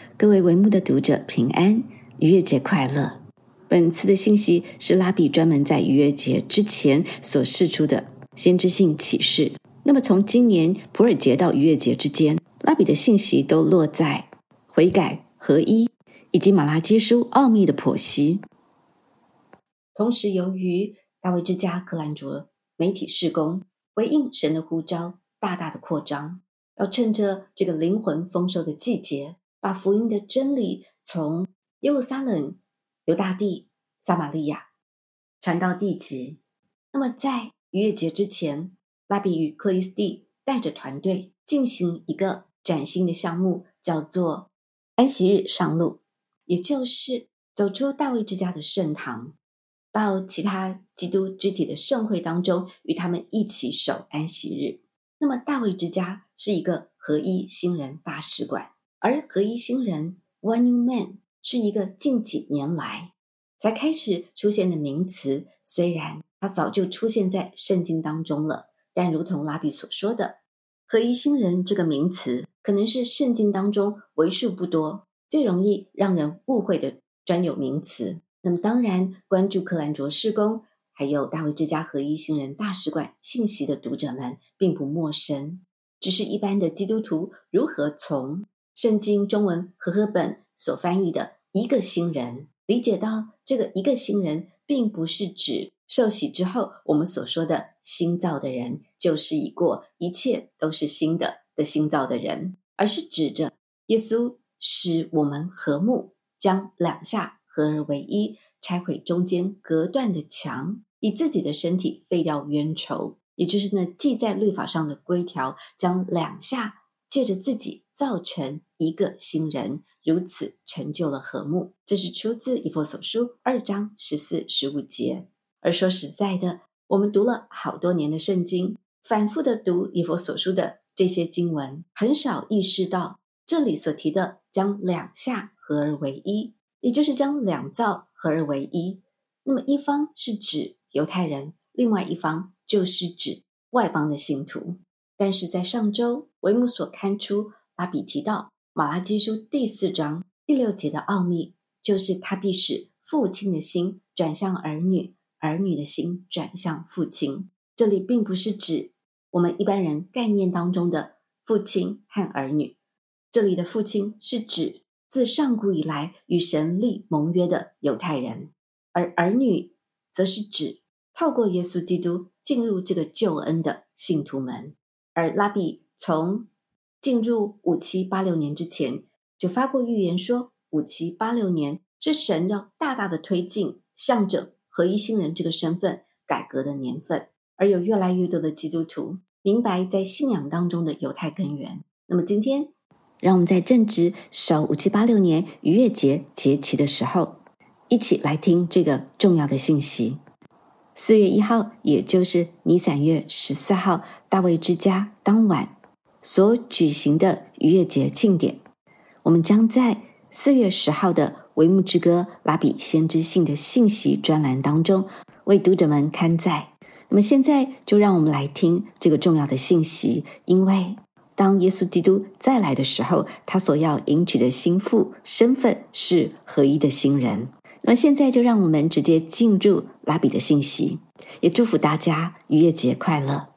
各位为幕的读者平安，逾越节快乐。本次的信息是拉比专门在逾越节之前所释出的先知性启示。那么从今年普尔节到逾越节之间，拉比的信息都落在悔改、合一以及马拉基书奥秘的剖析。同时由于大卫之家克兰卓媒体事工回应神的呼召，大大的扩张，要趁着这个灵魂丰收的季节，把福音的真理从耶路撒冷、犹大地、撒玛利亚传到地极。那么在逾越节之前，拉比与克里斯蒂带着团队进行一个崭新的项目，叫做安息日上路，也就是走出大卫之家的圣堂，到其他基督肢体的盛会当中，与他们一起守安息日。那么大卫之家是一个合一新人大使馆，而合一新人 One New Man 是一个近几年来才开始出现的名词，虽然它早就出现在圣经当中了，但如同拉比所说的，合一新人这个名词可能是圣经当中为数不多最容易让人误会的专有名词。那么当然，关注克兰卓事工还有大卫之家合一新人大使馆信息的读者们并不陌生，只是一般的基督徒如何从圣经中文和合本所翻译的一个新人理解到这个一个新人并不是指受洗之后我们所说的新造的人，旧事已过，一切都是新的新造的人，而是指着耶稣使我们和睦，将两下合而为一，拆毁中间隔断的墙，以自己的身体废掉冤仇，也就是那记在律法上的规条，将两下借着自己造成一个新人，如此成就了和睦。这是出自以弗所书2章14、15节。而说实在的，我们读了好多年的圣经，反复的读以弗所书的这些经文，很少意识到这里所提的将两下合而为一，也就是将两造合而为一。那么一方是指犹太人，另外一方就是指外邦的信徒。但是在上周为幕所看出，拉比提到马拉基书第4章第6节的奥秘，就是他必使父亲的心转向儿女，儿女的心转向父亲。这里并不是指我们一般人概念当中的父亲和儿女，这里的父亲是指自上古以来与神立盟约的犹太人，而儿女则是指透过耶稣基督进入这个救恩的信徒们。而拉比从进入5786年之前就发过预言说5786年是神要大大的推进向着合一新人这个身份改革的年份，而有越来越多的基督徒明白在信仰当中的犹太根源。那么今天让我们在正值守5786年逾越节节期的时候，一起来听这个重要的信息。4月1号，也就是尼散月14号，大卫之家当晚所举行的逾越节庆典，我们将在4月10号的为幕之歌拉比先知性的信息专栏当中为读者们刊载。那么现在就让我们来听这个重要的信息，因为当耶稣基督再来的时候，他所要迎娶的新妇身份是合一的新人。那么现在就让我们直接进入拉比的信息，也祝福大家逾越节快乐。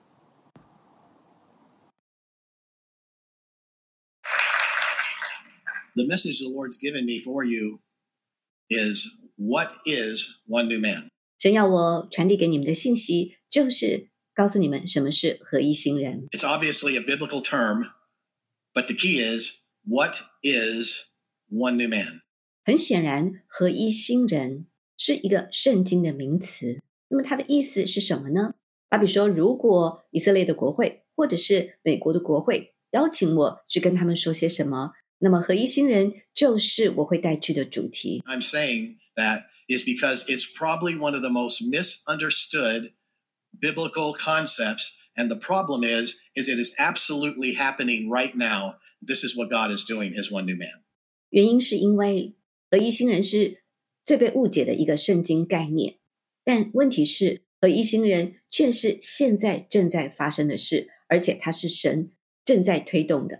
The message the Lord's given me for you is, what is one new man? 神要我传递给你们的信息，就是告诉你们什么是合一新人。 It's obviously a biblical term, but the key is, what is one new man? 很显然，合一新人是一个圣经的名词。那么它的意思是什么呢？拉比说，如果以色列的国会或者是美国的国会邀请我去跟他们说些什么，那么合一新人就是我会带去的主题。 I'm saying that is because it's probably one of the most misunderstood biblical concepts, and the problem is it is absolutely happening right now. This is what God is doing as one new man. 原因是因为合一新人是最被误解的一个圣经概念，但问题是合一新人却是现在正在发生的事，而且它是神正在推动的。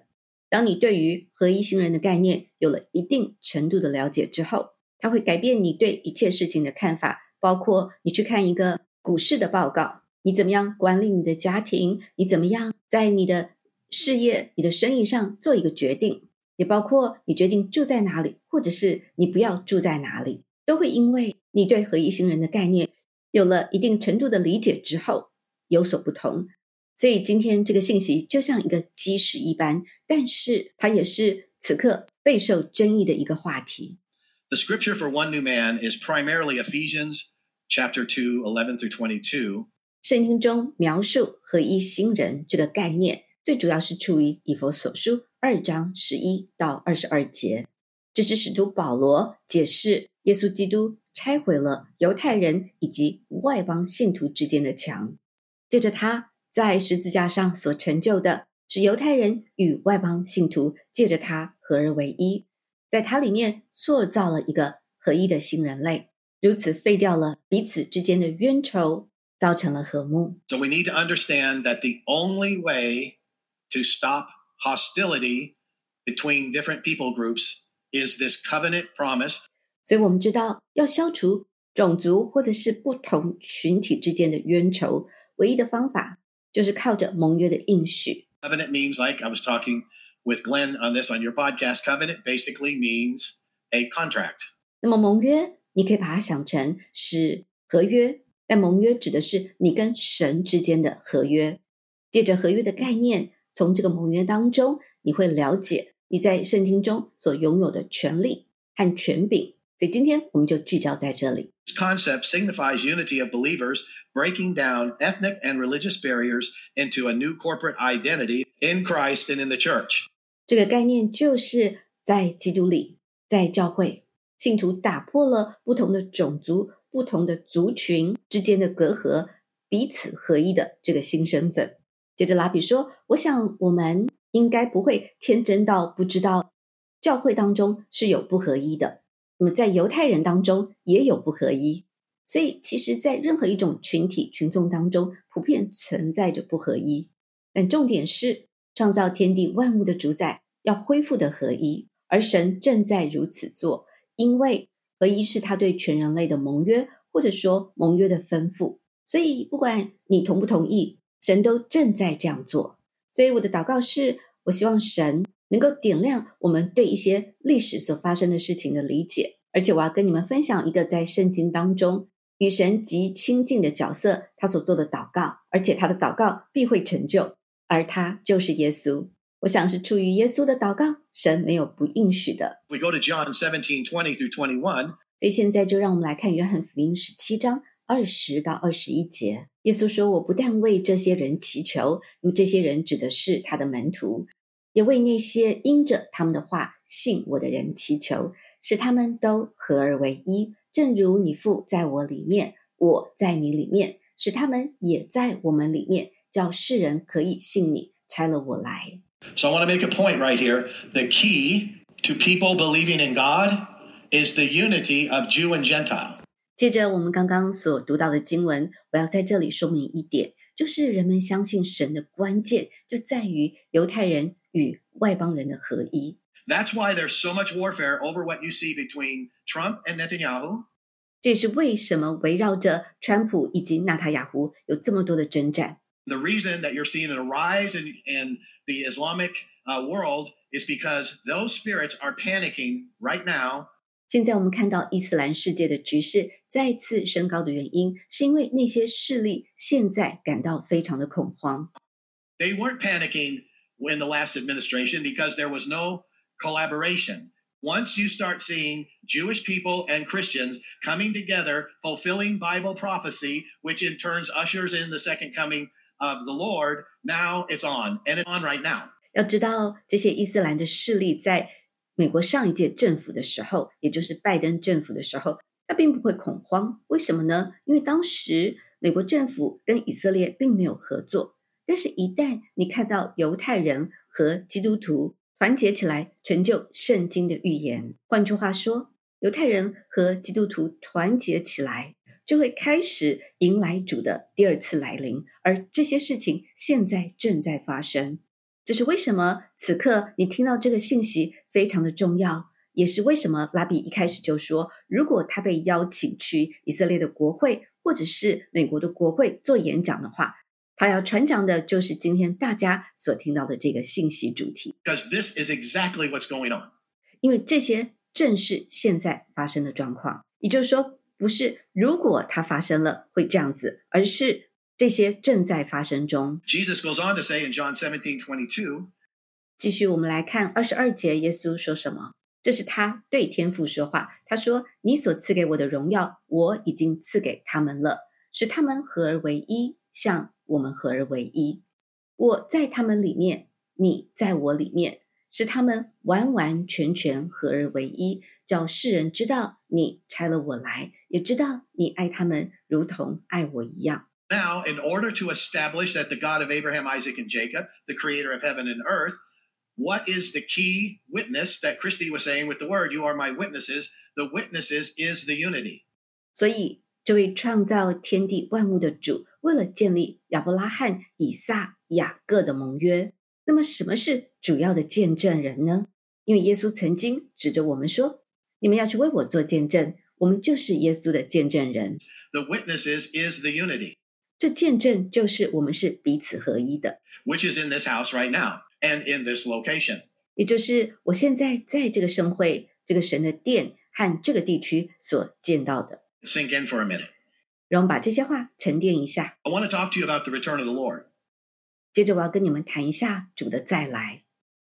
当你对于合一心人的概念有了一定程度的了解之后，它会改变你对一切事情的看法，包括你去看一个股市的报告，你怎么样管理你的家庭，你怎么样在你的事业、你的生意上做一个决定，也包括你决定住在哪里，或者是你不要住在哪里，都会因为你对合一心人的概念有了一定程度的理解之后有所不同。所以今天这个信息就像一个基石一般，但是它也是此刻备受争议的一个话题。 The scripture for one new man is primarily Ephesians chapter 2, 11 through 22. 圣经中描述合一心人这个概念，最主要是出于以弗所书2章11到22节。这是使徒保罗解释耶稣基督拆毁了犹太人以及外邦信徒之间的墙，借着他在十字架上所成就的，使犹太人与外邦信徒借着他合而为一，在他里面塑造了一个合一的新人类，如此废掉了彼此之间的冤仇，造成了和睦。 So we need to understand that the only way to stop hostility between different people groups is this covenant promise. 所以我们知道要消除种族或者是不同群体之间的冤仇，唯一的方法就是靠着盟约的应许。 Covenant means, like I was talking with Glenn on this on your podcast, covenant basically means a contract. 那么盟约你可以把它想成是合约，但盟约指的是你跟神之间的合约。借着合约的概念，从这个盟约当中你会了解你在圣经中所拥有的权利和权柄。所以今天我们就聚焦在这里。 This concept signifies unity of believers, breaking down ethnic and religious barriers into a new corporate identity in Christ and in the church. 这个概念就是在基督里，在教会，信徒打破了不同的种族、不同的族群之间的隔阂，彼此合一的这个新身份。接着拉比说，我想我们应该不会天真到不知道教会当中是有不合一的，那么在犹太人当中也有不合一，所以其实在任何一种群体群众当中普遍存在着不合一，但重点是创造天地万物的主宰要恢复的合一，而神正在如此做，因为合一是他对全人类的盟约，或者说盟约的吩咐，所以不管你同不同意，神都正在这样做。所以我的祷告是，我希望神能够点亮我们对一些历史所发生的事情的理解，而且我要跟你们分享一个在圣经当中与神极亲近的角色他所做的祷告，而且他的祷告必会成就，而他就是耶稣。我想是出于耶稣的祷告，神没有不应许的。 We go to John 17, 20 through 21. 所以现在就让我们来看约翰福音17章20到21节。耶稣说，我不但为这些人祈求，那么这些人指的是他的门徒，也为那些因着他们的话信我的人祈求，使他们都合而为一，正如你父在我里面，我在你里面，使他们也在我们里面，叫世人可以信你差了我来。 So I want to make a point right here. The key to people believing in God is the unity of Jew and Gentile. 接着我们刚刚所读到的经文，我要在这里说明一点，就是人们相信神的关键就在于犹太人与外邦人的合一。 That's why there's so much warfare over what you see between Trump and Netanyahu. 这也是为什么围绕着川普以及纳塔雅胡有这么多的征战。 The reason that you're seeing a rise in the Islamic world is because those spirits are panicking right now. 现在我们看到伊斯兰世界的局势再次升高的原因，是因为那些势力现在感到非常的恐慌。 They weren't panicking in the last administration because there was no collaboration. Once you start seeing Jewish people and Christians coming together, fulfilling Bible prophecy, which in turn ushers in the second coming of the Lord, now it's on, and it's on right now. 要知道，这些伊斯兰的势力在美国上一届政府的时候，也就是拜登政府的时候，他并不会恐慌。为什么呢？因为当时美国政府跟以色列并没有合作，但是一旦你看到犹太人和基督徒团结起来，成就圣经的预言，换句话说，犹太人和基督徒团结起来，就会开始迎来主的第二次来临，而这些事情现在正在发生。 这是为什么此刻你听到这个信息非常的重要，也是为什么拉比一开始就说，如果他被邀请去以色列的国会或者是美国的国会做演讲的话，他要传讲的就是今天大家所听到的这个信息主题。 Because this is exactly what's going on. 因为这些正是现在发生的状况，也就是说不是如果它发生了会这样子，而是这些正在发生中。 Jesus goes on to say in John 17:22, 继续我们来看22节，耶稣说什么？这是他对天父说话，他说，你所赐给我的荣耀我已经赐给他们了，使他们合而为一，像我们合而为一。我在他们里面，你在我里面，使他们完完全全合而为一，叫世人知道你差了我来，也知道你爱他们如同爱我一样。 now, in order to establish that the God of Abraham, Isaac, and Jacob, the creator of heaven and earth, what is the key witness that Christy was saying with the word, you are my witnesses? The witnesses is the unity. 所以这位创造天地万物的主，为了建立亚伯拉罕、以撒、雅各的盟约，那么什么是主要的见证人呢？因为耶稣曾经指着我们说，你们要去为我做见证，我们就是耶稣的见证人。 The witnesses is the unity, 这见证就是我们是彼此合一的， which is in this house right now and in this location. 也就是我现在在这个圣会、这个神的殿和这个地区所见到的。 Sink in for a minute. 让我们把这些话沉淀一下， I want to talk to you about the return of the Lord. 接着我要跟你们谈一下主的再来。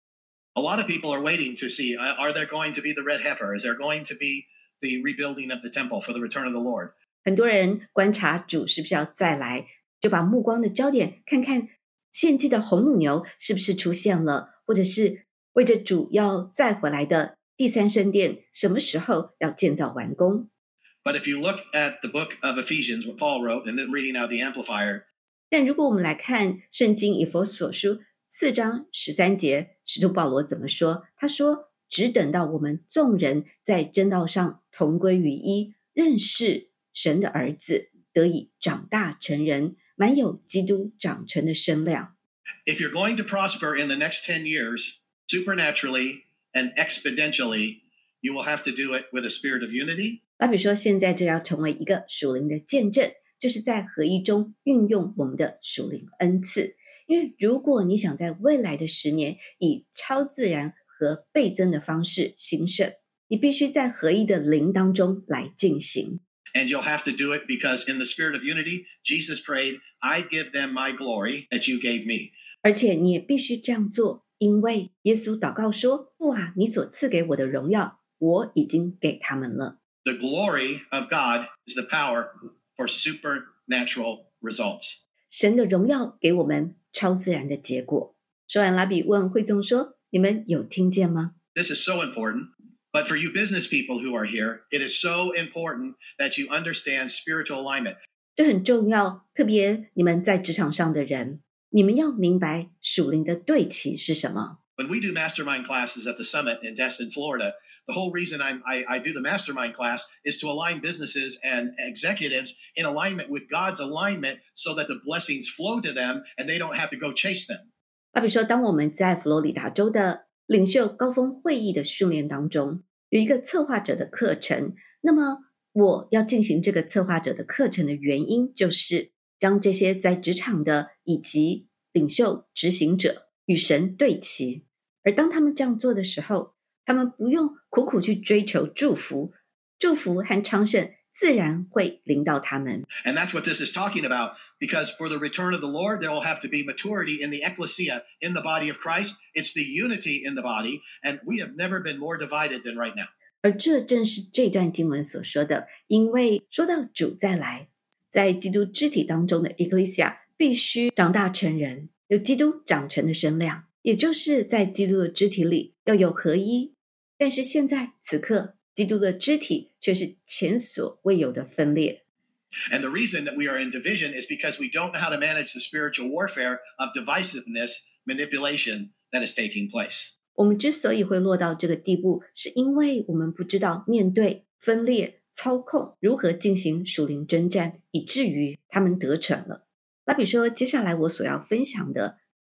A lot of people are waiting to see, are there going to be the red heifer? Is there going to be the rebuilding of the temple for the return of the Lord? 很多人观察主是不是要再来，就把目光的焦点看看献祭的红母牛是不是出现了，或者是为着主要再回来的第三圣殿什么时候要建造完工。 But if you look at the book of Ephesians, what Paul wrote, and then reading out the Amplifier, 但如果我们来看圣经以弗所书4章13节，使徒保罗怎么说？他说，只等到我们众人在真道上同归于一，认识神的儿子，得以长大成人，满有基督长成的身量。 if you're going to prosper in the next 10 years, supernaturally and exponentially, you will have to do it with a spirit of unity, 那比如说现在就要成为一个属灵的见证，就是在合一中运用我们的属灵恩赐。因为如果你想在未来的10年以超自然和倍增的方式兴盛，你必须在合一的灵当中来进行。 and you'll have to do it because in the spirit of unity, Jesus prayed, I give them my glory that you gave me. 而且你也必须这样做，因为耶稣祷告说，父啊，你所赐给我的荣耀，我已经给他们了。 The glory of God is the power for supernatural results. 神的荣耀给我们超自然的结果。说完，拉比问会众说，你们有听见吗？ This is so important. But for you business people who are here, it is so important that you understand spiritual alignment. 这很重要，特别你们在职场上的人，你们要明白属灵的对齐是什么。 When we do mastermind classes at the summit in Destin, Florida, the whole reason I do the mastermind class is to align businesses and executives in alignment with God's alignment so that the blessings flow to them and they don't have to go chase them. 比如说，当我们在佛罗里达州的领袖高峰会议的训练当中，有一个策划者的课程，那么我要进行这个策划者的课程的原因，就是将这些在职场的以及领袖执行者与神对齐。而当他们这样做的时候，他们不用苦苦去追求祝福，祝福和昌盛自然会临到他们。 And that's what this is talking about, because for the return of the Lord, there will have to be maturity in the ecclesia, in the body of Christ. It's the unity in the body, and we have never been more divided than right now. 而这正是这段经文所说的，因为说到主再来，在基督肢体当中的 ecclesia 必须长大成人，有基督长成的身量，也就是在基督的肢体里要有合一。但是现在此刻，基督的肢体却是前所未有的分裂。 And the reason that we are in division is because we don't know how to manage the spiritual warfare of divisiveness, manipulation that is taking place. 我们之所以会落到这个地步，是因为我们不知道面对分裂、操控如何进行属灵征战，以至于他们得逞了。那比如说，接下来我所要分享的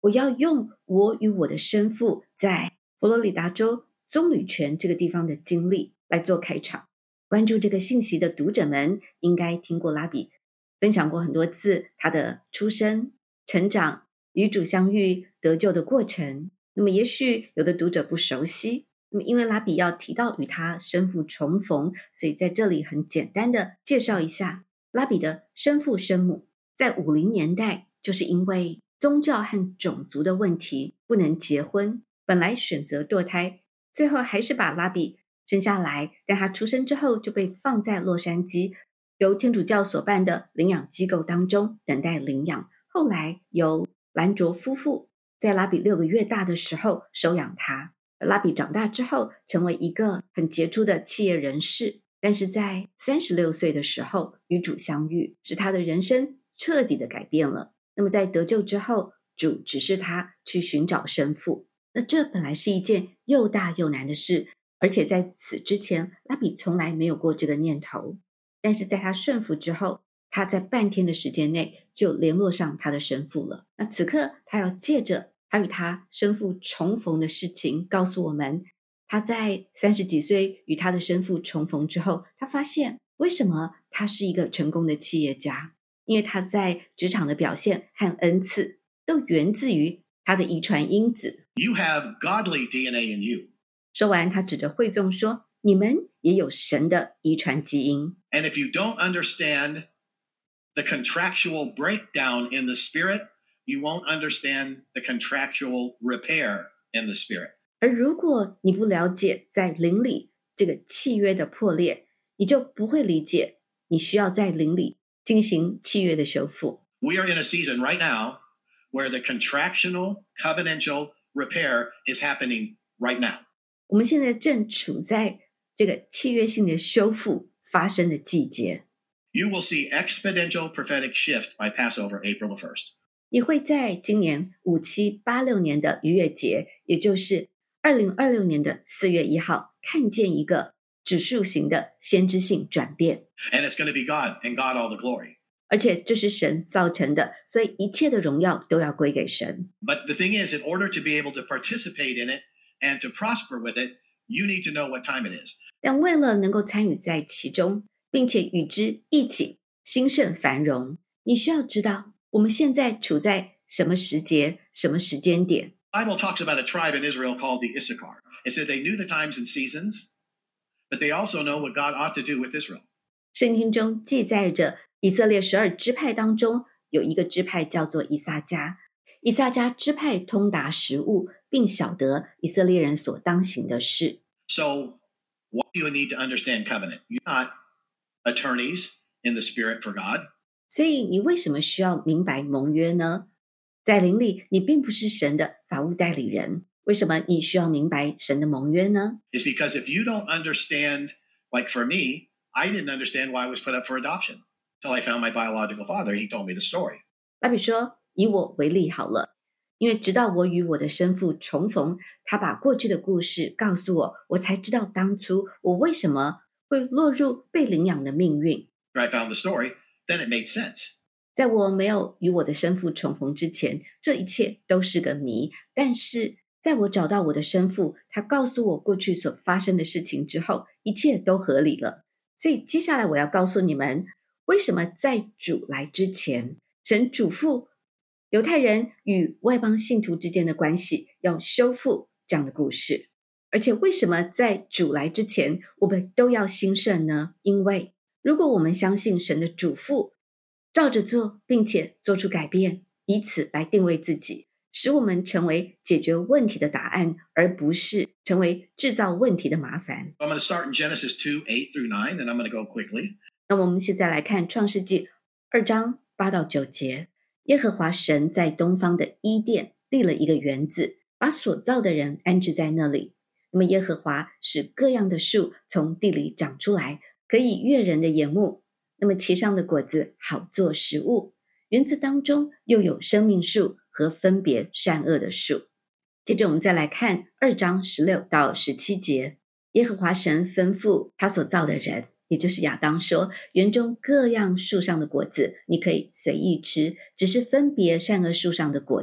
我要用我与我的生父在佛罗里达州棕榈泉这个地方的经历来做开场。关注这个信息的读者们应该听过拉比分享过很多次他的出生、成长、与主相遇、得救的过程。那么也许有的读者不熟悉，那么因为拉比要提到与他生父重逢，所以在这里很简单的介绍一下拉比的生父生母。在50年代，就是因为宗教和种族的问题不能结婚，本来选择堕胎，最后还是把拉比生下来，但他出生之后就被放在洛杉矶由天主教所办的领养机构当中等待领养。后来由兰卓夫妇在拉比6个月大的时候收养他。拉比长大之后成为一个很杰出的企业人士，但是在36岁的时候与主相遇，使他的人生彻底的改变了。那么在得救之后，主指示他去寻找生父。那这本来是一件又大又难的事，而且在此之前拉比从来没有过这个念头。但是在他顺服之后，他在半天的时间内就联络上他的生父了。那此刻他要借着他与他生父重逢的事情告诉我们，他在30几岁与他的生父重逢之后，他发现为什么他是一个成功的企业家，因为他在职场的表现和恩赐都源自于他的遗传因子。 You have godly DNA in you. 说完，他指着会众说，你们也有神的遗传基因。 And if you don't understand the contractual breakdown in the spirit, you won't understand the contractual repair in the spirit. 而如果你不了解在灵里这个契约的破裂，你就不会理解你需要在灵里进行契约的修复。 We are in a season right now where the contractual covenantal repair is happening right now. 我们现在正处在这个契约性的修复发生的季节。 You will see exponential prophetic shift by Passover, April the 1st. 你会在今年5786年的逾越节，也就是2026年的4月1号，看见一个指数型的先知性转变。 And it's going to be God and God all the glory. 而且这是神造成的，所以一切的荣耀都要归给神。 But the thing is, in order to be able to participate in it and to prosper with it, you need to know what time it is. 但为了能够参与在其中，并且与之一起兴盛繁荣，你需要知道我们现在处在什么时节、什么时间点。 The Bible talks about a tribe in Israel called the Issachar. It said they knew the times and seasons, but they also know what God ought to do with Israel. 圣经中记载着以色列12支派当中有一个支派叫做以撒迦。以撒迦支派通达时务，并晓得以色列人所当行的事。 So why do you need to understand covenant? You're not attorneys in the spirit for God. 所以你为什么需要明白盟约呢？在灵里，你并不是神的法务代理人，为什么你需要明白神的盟约呢？ It's because if you don't understand, like for me, I didn't understand why I was put up for adoption until I found my biological father. He told me the story. 拉比说，以我为例好了，因为直到我与我的生父重逢，他把过去的故事告诉我，我才知道当初我为什么会落入被领养的命运。 After I found the story, then it made sense. 在我没有与我的生父重逢之前，这一切都是个谜。但是在我找到我的生父，他告诉我过去所发生的事情之后，一切都合理了。所以接下来我要告诉你们，为什么在主来之前，神嘱咐犹太人与外邦信徒之间的关系要修复这样的故事。而且为什么在主来之前，我们都要兴盛呢？因为如果我们相信神的嘱咐，照着做，并且做出改变，以此来定位自己，使我们成为解决问题的答案，而不是成为制造问题的麻烦。 I'm going to start in Genesis 2, 8 through 9, and I'm going to go quickly. 那我们现在来看创世纪2章8到9节。耶和华神在东方的伊甸立了一个园子，把所造的人安置在那里。那么耶和华使各样的树从地里长出来，可以悦人的眼目，那么其上的果子好做食物。园子当中又有生命树和分别善恶的树。接着我们再来看2章16到17节。耶和华神吩咐他所造的人，也就是亚当说，园中各样树上的果子你可以随意吃，只是分别善恶树上的果子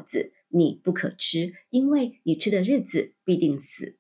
你不可吃，因为你吃的日子必定死。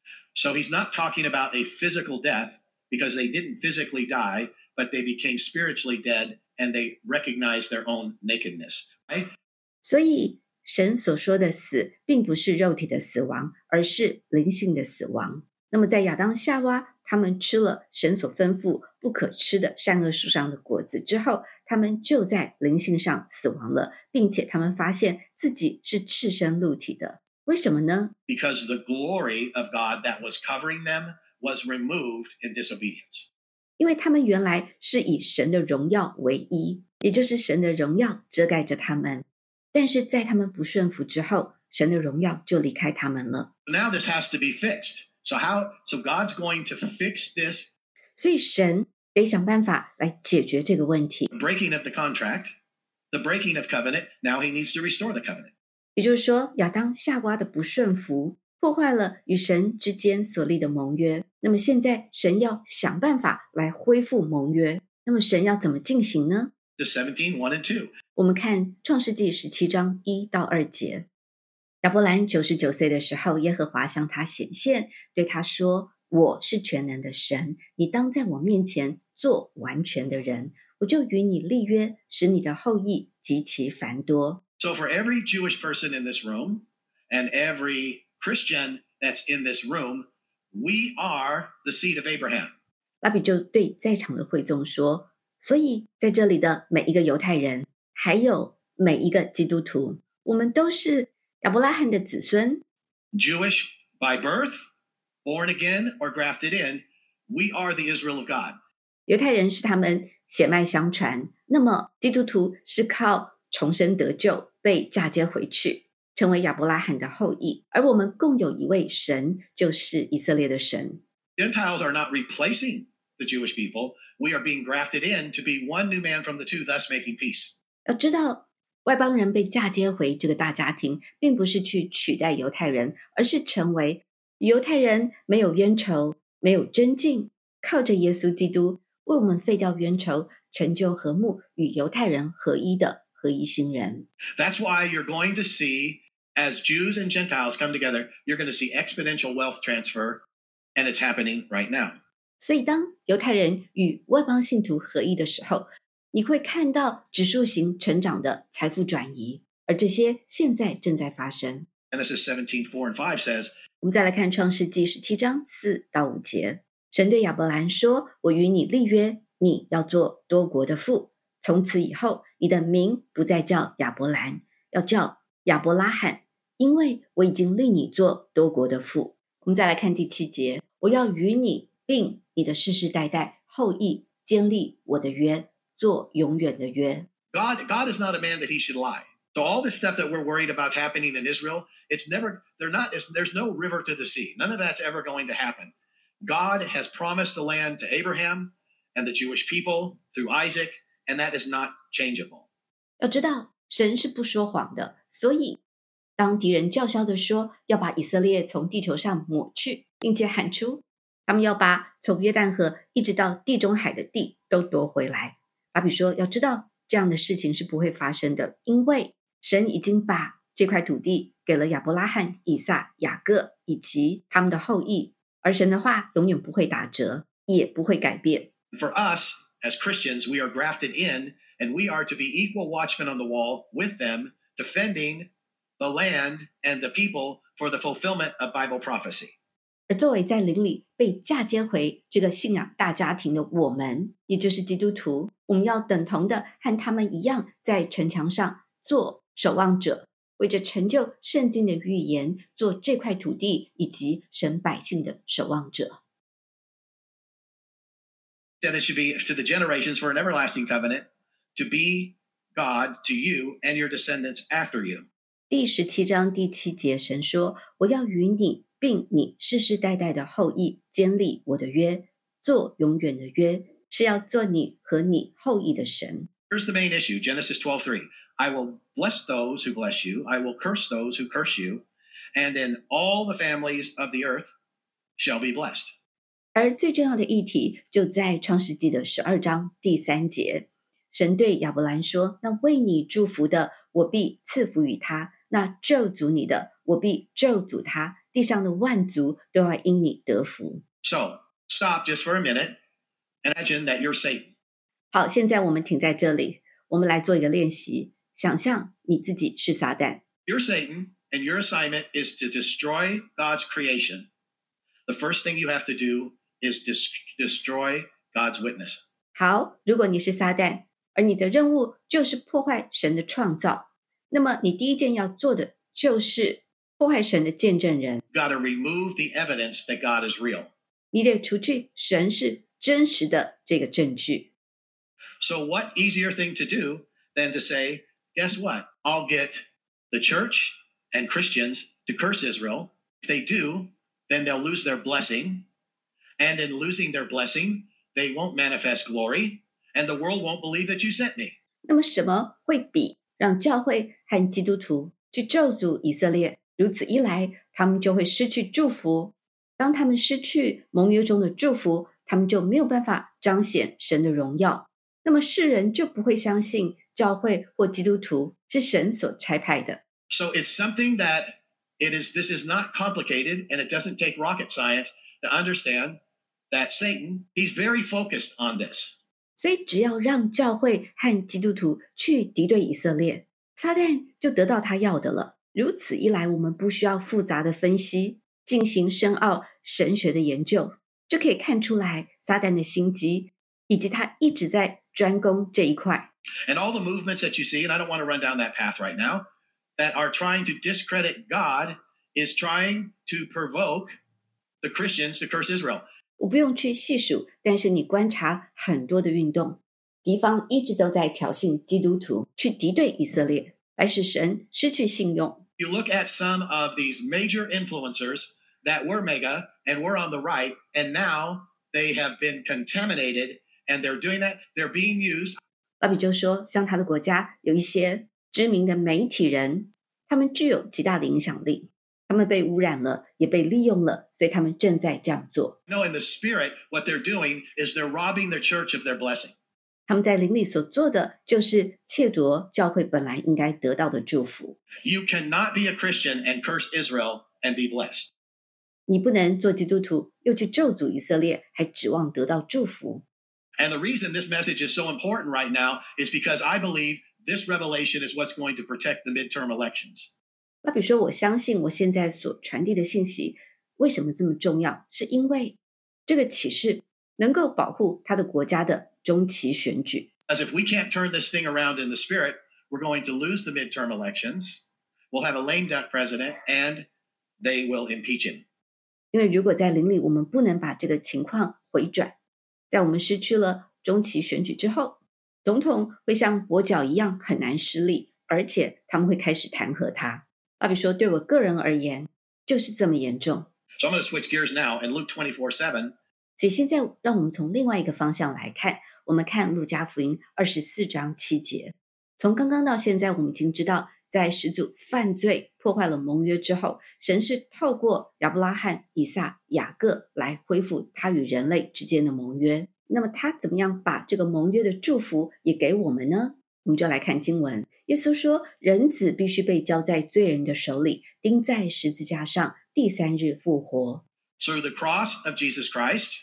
So he's not talking about a physical death because they didn't physically die, but they became spiritually dead and they recognized their own nakedness, right? 所以神所说的死并不是肉体的死亡，而是灵性的死亡。那么在亚当夏娃他们吃了神所吩咐不可吃的善恶树上的果子之后，他们就在灵性上死亡了，并且他们发现自己是赤身露体的。为什么呢？ Because the glory of God that was covering them was removed in disobedience. 因为他们原来是以神的荣耀为衣，也就是神的荣耀遮盖着他们，但是在他们不顺服之后，神的荣耀就离开他们了。 Now this has to be fixed. So God's going to fix this 所以神得想办法来解决这个问题。 breaking of the contract, the breaking of covenant. Now he needs to restore the covenant. 也就是说，亚当夏娃的不顺服破坏了与神之间所立的盟约，那么现在神要想办法来恢复盟约，那么神要怎么进行呢？ To 17, 1 and 2. 我们看创世纪17章1到2节。亚伯兰99岁的时候，耶和华向他显现，对他说，我是全能的神，你当在我面前做完全的人，我就与你立约，使你的后裔极其繁多。 So for every Jewish person in this room and every Christian that's in this room, we are the seed of Abraham. 拉比就对在场的会众说，所以在这里的每一个犹太人，还有每一个基督徒，我们都是亚伯拉罕的子孙。 Jewish by birth, born again or grafted in, we are the Israel of God. 犹太人是他们血脉相传，那么基督徒是靠重生得救，被嫁接回去，成为亚伯拉罕的后裔。而我们共有一位神，就是以色列的神。 Gentiles are not replacing the Jewish people. We are being grafted in to be one new man from the two, thus making peace. 要知道，外邦人被嫁接回这个大家庭，并不是去取代犹太人，而是成为与犹太人没有冤仇，没有争竞，靠着耶稣基督为我们废掉冤仇，成就和睦，与犹太人合一的合一新人。 That's why you're going to see, as Jews and Gentiles come together, you're going to see exponential wealth transfer, and it's happening right now. 所以当犹太人与外邦信徒合一的时候，你会看到指数型成长的财富转移，而这些现在正在发生。 And this is 17:4 and 5 says, 我们再来看创世纪17章4到5节，神对亚伯兰说，我与你立约，你要做多国的父，从此以后你的名不再叫亚伯兰，要叫亚伯拉罕，因为我已经立你做多国的父。我们再来看第7节，我要与你并你的世世代代后裔坚立我的约，做永远的约。 God is not a man that he should lie. So all this stuff that we're worried about happening in Israel, there's no river to the sea. None of that's ever going to happen. God has promised the land to Abraham and the Jewish people through Isaac, and that is not changeable. 要知道，神是不说谎的，所以当敌人叫嚣的说要把以色列从地球上抹去，并且喊出他们要把从约旦河一直到地中海的地都夺回来，拉比说要知道这样的事情是不会发生的，因为神已经把这块土地给了亚伯拉罕、以撒、雅各以及他们的后裔，而神的话永远不会打折，也不会改变。 For us, as Christians, we are grafted in, and we are to be equal watchmen on the wall with them, defending the land and the people for the fulfillment of Bible prophecy. 而作为在灵里被嫁接回这个信仰大家庭的我们，也就是基督徒，我们要等同的和他们一样，在城墙上做守望者，为着成就圣经的预言，做这块土地以及神百姓的守望者。 Then it should be to the generations for an everlasting covenant, to be God to you and your descendants after you. 第17章第7节，神说：“我要与你并你世世代代的后裔坚立我的约，做永远的约，是要做你和你后裔的神。” Here's the main issue, Genesis 12:3. I will bless those who bless you. I will curse those who curse you. And in all the families of the earth shall be blessed. 而最重要的议题就在创世纪的12章第3节，神对亚伯兰说：“那为你祝福的，我必赐福于他； 那咒诅你的，我必咒诅他，地上的万族都要因你得福。 So, stop just for a minute and imagine that you're Satan. 好，现在我们停在这里，我们来做一个练习，想象你自己是撒旦。 You're Satan, and your assignment is to destroy God's creation. The first thing you have to do is destroy God's witness. 好，如果你是撒旦，而你的任务就是破坏神的创造，那么你第一件要做的就是破坏神的见证人。 You've got to remove the evidence that God is real. 你得除去神是真实的这个证据。 So what easier thing to do than to say, guess what? I'll get the church and Christians to curse Israel. If they do, then they'll lose their blessing. And in losing their blessing, they won't manifest glory, and the world won't believe that you sent me. 那么什么会比让教会和基督徒去咒诅以色列？如此一来，他们就会失去祝福。当他们失去盟约中的祝福，他们就没有办法彰显神的荣耀。那么世人就不会相信教会或基督徒是神所差派的。 So it's something that this is not complicated, and it doesn't take rocket science to understand that Satan, he's very focused on this. 所以只要让教会和基督徒去敌对以色列，撒旦就得到他要的了。如此一来，我们不需要复杂的分析，进行深奥神学的研究，就可以看出来撒旦的心机，以及他一直在专攻这一块。 And all the movements that you see, and I don't want to run down that path right now, that are trying to discredit God is trying to provoke the Christians to curse Israel. 我不用去细数，但是你观察很多的运动，敌方一直都在挑衅基督徒，去敌对以色列，来使神失去信用。 You look at some of these major influencers that were mega and were on the right, and now they have been contaminated, and they're doing that, they're being used. 拉比就说，像他的国家有一些知名的媒体人，他们具有极大的影响力，他们被污染了，也被利用了，所以他们正在这样做。 No, in the spirit, what they're doing is they're robbing the church of their blessing. 他们在灵里所做的，就是窃夺教会本来应该得到的祝福。 You cannot be a Christian and curse Israel and be blessed. 你不能做基督徒，又去咒诅以色列，还指望得到祝福。 And the reason this message is so important right now is because I believe this revelation is what's going to protect the midterm elections. 那比如说，我相信我现在所传递的信息为什么这么重要？是因为这个启示能够保护他的国家的中期选举。 As if we can't turn this thing around in the spirit, we're going to lose the midterm elections. We'll have a lame duck president, and they will impeach him. 因为如果在灵里我们不能把这个情况回转，在我们失去了中期选举之后，总统会像跛脚一样很难施力，而且他们会开始弹劾他。比如说，对我个人而言，就是这么严重。 So I'm going to switch gears now and Luke 24:7. 所以现在让我们从另外一个方向来看，我们看路加福音24章7节。从刚刚到现在，我们已经知道，在始祖犯罪破坏了盟约之后，神是透过亚伯拉罕、以撒、雅各来恢复他与人类之间的盟约。那么他怎么样把这个盟约的祝福也给我们呢？我们就来看经文。耶稣说，人子必须被交在罪人的手里，钉在十字架上，第3日复活。 Through the cross of Jesus Christ,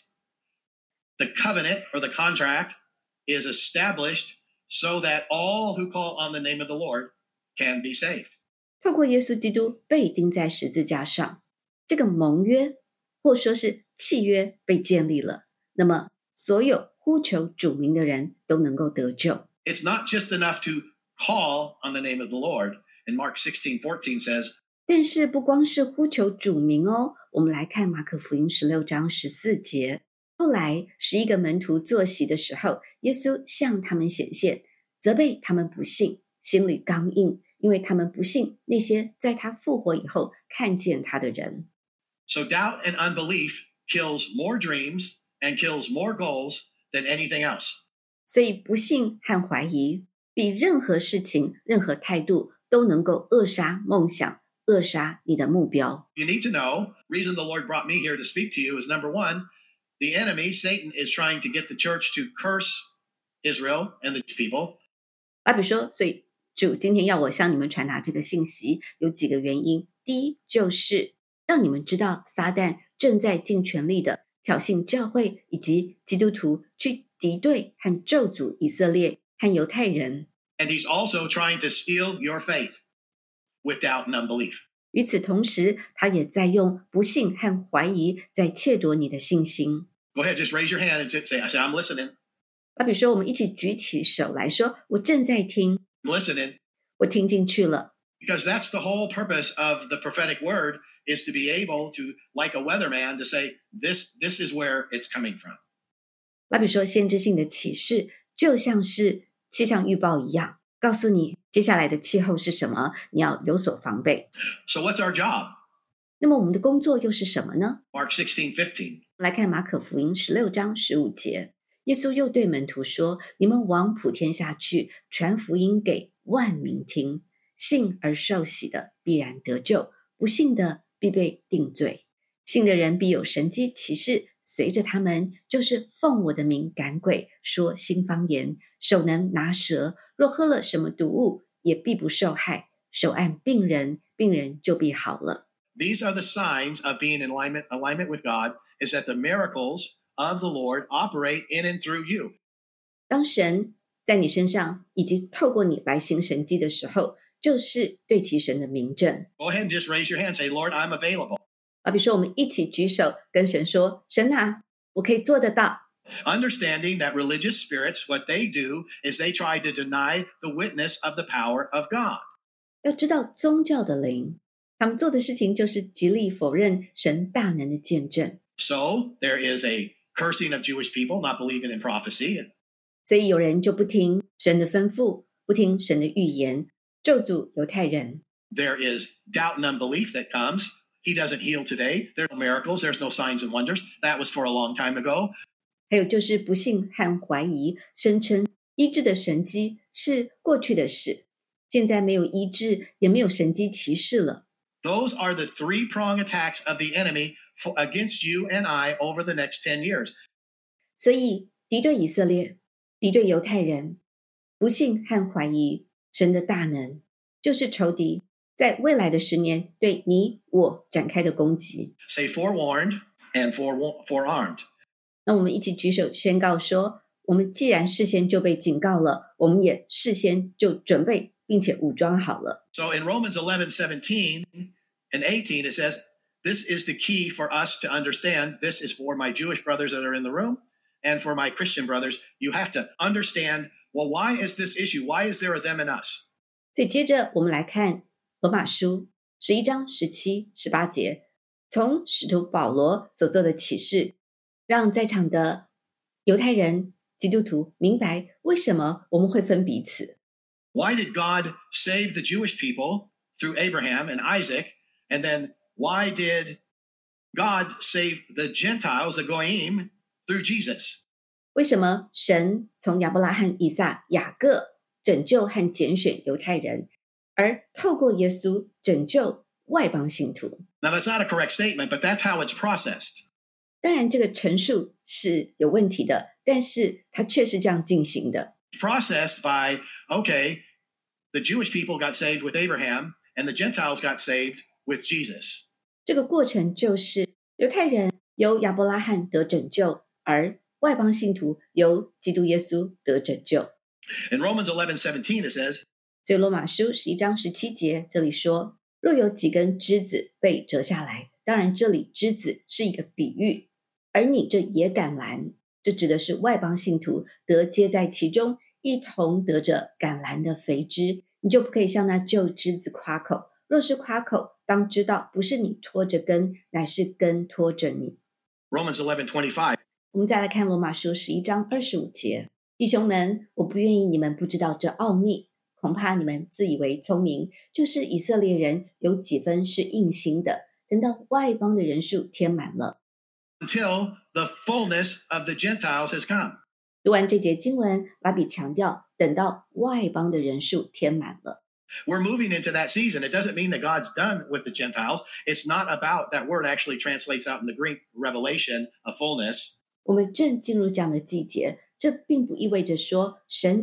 the covenant or the contract is established so that all who call on the name of the Lord can be saved. 透过耶稣基督被钉在十字架上，这个盟约或说是契约被建立了，那么所有呼求主名的人都能够得救。 It's not just enough to call on the name of the Lord. And Mark 16:14 says, 但是不光是呼求主名哦，我们来看马可福音16章14节。后来11个门徒坐席的时候，耶稣向他们显现，责备他们不信，心里刚硬，因为他们不信那些在他复活以后看见他的人。 so doubt and unbelief kills more dreams and kills more goals than anything else. 所以不信和怀疑比任何事情、任何态度都能够扼杀梦想，扼杀你的目标。 You need to know, reason the Lord brought me here to speak to you is number one, the enemy, Satan, is trying to get the church to curse Israel and the people. 比如说，所以主今天要我向你们传达这个信息，有几个原因。第一，就是让你们知道撒旦正在尽全力的挑衅教会以及基督徒，去敌对和咒诅以色列和犹太人。 And he's also trying to steal your faith with doubt and unbelief. 与此同时，他也在用不信和怀疑在窃夺你的信心。 Go ahead, just raise your hand and say, I'm listening. 比如说，我们一起举起手来说，我正在听， I'm listening. 我听进去了。 Because that's the whole purpose of the prophetic word, is to be able to, like a weatherman, to say, this is where it's coming from. 比如说，先知性的启示就像是气象预报一样，告诉你接下来的气候是什么，你要有所防备。 So what's our job? 那么我们的工作又是什么呢？ Mark 16:15. 来看马可福音16章15节，耶稣又对门徒说：你们往普天下去，传福音给万民听。信而受洗的必然得救，不信的必被定罪。信的人必有神迹奇事随着他们，就是奉我的名赶鬼，说新方言，手能拿蛇，若喝了什么毒物，也必不受害。手按病人，病人就必好了。 These are the signs of being in alignment with God, is that the miracles of the Lord operate in and through you. 当神在你身上以及透过你来行神迹的时候，就是对其神的明证。 Go ahead and just raise your hand and say, Lord, I'm available. 比如说我们一起举手跟神说，神啊，我可以做得到。 Understanding that religious spirits, what they do is they try to deny the witness of the power of God. 要知道宗教的灵，他们做的事情就是极力否认神大能的见证。 So there is a cursing of Jewish people not believing in prophecy. 所以有人就不听神的吩咐，不听神的预言，咒诅犹太人。 There is doubt and unbelief that comes. He doesn't heal today. There are no miracles. There's no signs and wonders. That was for a long time ago. 还有就是不信和怀疑，声称医治的神迹是过去的事，现在没有医治，也没有神迹奇事了。 Those are the three-prong attacks of the enemy against you and I over the next 10 years. 所以敌对以色列，敌对犹太人，不信和怀疑神的大能，就是仇敌在未来的10年对你我展开的攻击。 Say forewarned and forearmed. 那我们一起举手宣告说，我们既然事先就被警告了，我们也事先就准备并且武装好了。 So in Romans 11:17 and 18, it says, this is the key for us to understand. This is for my Jewish brothers that are in the room and for my Christian brothers. You have to understand, well, why is this issue? Why is there a them and us? 所以接着我们来看罗马书11章17、18节，从使徒保罗所做的启示，让在场的犹太人、基督徒明白为什么我们会分彼此。 Why did God save the Jewish people through Abraham and Isaac? And then why did God save the Gentiles, the Goyim, through Jesus? 为什么神从亚伯拉罕、以撒、雅各拯救和拣选犹太人，而透过耶稣拯救外邦信徒？ Now, that's not a correct statement, but that's how it's processed. 当然这个陈述是有问题的，但是它却是这样进行的。 It's processed by, okay, the Jewish people got saved with Abraham, and the Gentiles got saved with Jesus. 这个过程就是犹太人由亚伯拉罕得拯救，而外邦信徒由基督耶稣得拯救。 In Romans 11:17, it says, 所以罗马书11章17节这里说，若有几根枝子被折下来，当然这里枝子是一个比喻，而你这野橄榄，这指的是外邦信徒得接在其中，一同得着橄榄的肥枝，你就不可以向那旧枝子夸口。若是夸口，当知道不是你拖着根，乃是根拖着你。 Romans 11:25, 我们再来看罗马书11章25节，弟兄们，我不愿意你们不知道这奥秘，恐怕你们自以为聪明，就是以色列人有几分是硬心的，等到外邦的人数填满了。 until the fullness of the Gentiles has come. 读完这节经文，拉比强调，等到外邦的人数填满了。 We're moving into that season. It doesn't mean that God's done with the Gentiles. It's not about, that word actually translates out in the Greek, revelation, a fullness. 我们正进入这样的季节，这并不意味着说神